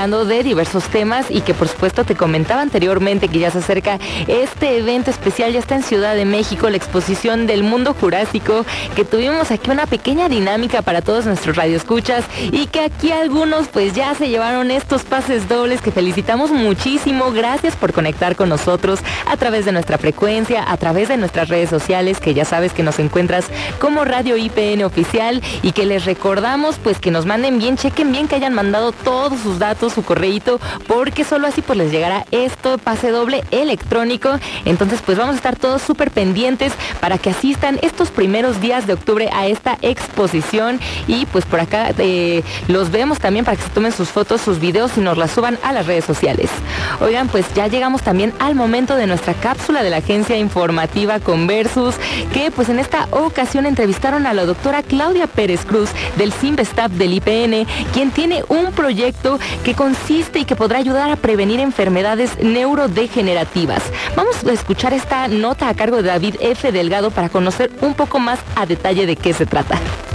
platicando de diversos temas y que por supuesto te comentaba anteriormente que ya se acerca este evento especial, ya está en Ciudad de México, la exposición del mundo jurásico, que tuvimos aquí una pequeña dinámica para todos nuestros radioescuchas y que aquí algunos pues ya se llevaron estos pases dobles que felicitamos muchísimo. Gracias por conectar con nosotros a través de nuestra frecuencia, a través de nuestras redes sociales, que ya sabes que nos encuentras como Radio IPN Oficial, y que les recordamos pues que nos manden bien, chequen bien que hayan mandado todos sus datos, su correíto, porque solo así pues les llegará esto, pase doble electrónico. Entonces pues vamos a estar todos súper pendientes para que asistan estos primeros días de octubre a esta exposición, y pues por acá los vemos también para que se tomen sus fotos, sus videos y nos las suban a las redes sociales. Oigan, pues ya llegamos también al momento de nuestra cápsula de la agencia informativa Conversus, que pues en esta ocasión entrevistaron a la doctora Claudia Pérez Cruz del CIMBESTAP del IPN, quien tiene un proyecto que consiste y que podrá ayudar a prevenir enfermedades neurodegenerativas. Vamos a escuchar esta nota a cargo de David F. Delgado para conocer un poco más a detalle de qué se trata.